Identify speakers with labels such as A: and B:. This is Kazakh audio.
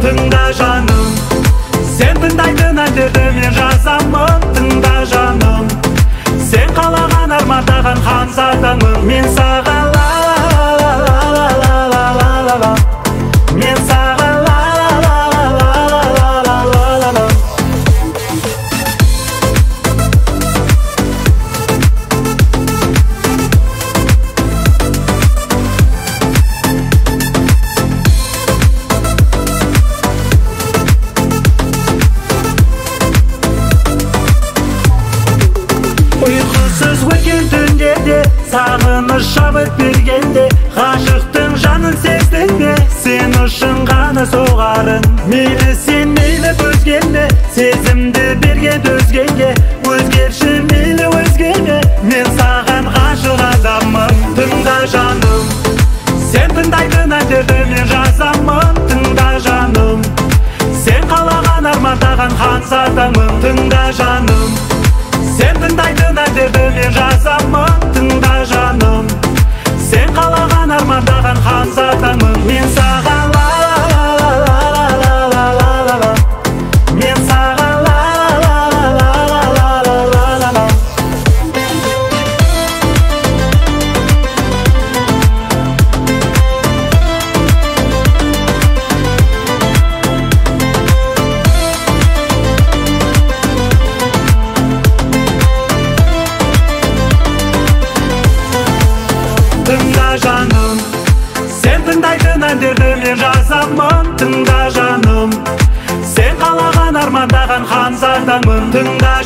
A: тыңда жаным, сен тыңдайтын әндерді мен жазамын. Тыңда жаным, сен қалаған армандаған ханзадамын. Мен саған ла ла ла ла ла ла ла ла, мен саған ла ла ла ла ла ла ла ла. Uykusuz өткен түндерде, сағыныш шабыт бергенде, ғашықтың жанын сездің бе? Сен үшін ғана соғарын, мейлі сен мейлі өзгеме, сезімді берген өзгеге, өзгерші мейлі өзгеме. Мен саған ғашық адаммын. Тыңда жаным, сен тыңдайтын әндерді мен жазамын. Тыңда жаным, сен қалаған армандаған ханзадамын. Тыңда жаным, сен тыңдайтын әндерді мен жазамын. Тыңда жаным, сен қалаған армандаған ханзадамын. Мен саған ла ла ла ла ла ла ла ла, мен саған ла ла ла ла ла ла ла ла. Тыңда жаным, сен тыңдайтын әндерді мен жазамын. Тыңда жаным, сен қалаған армандаған ханзадамын. Тыңда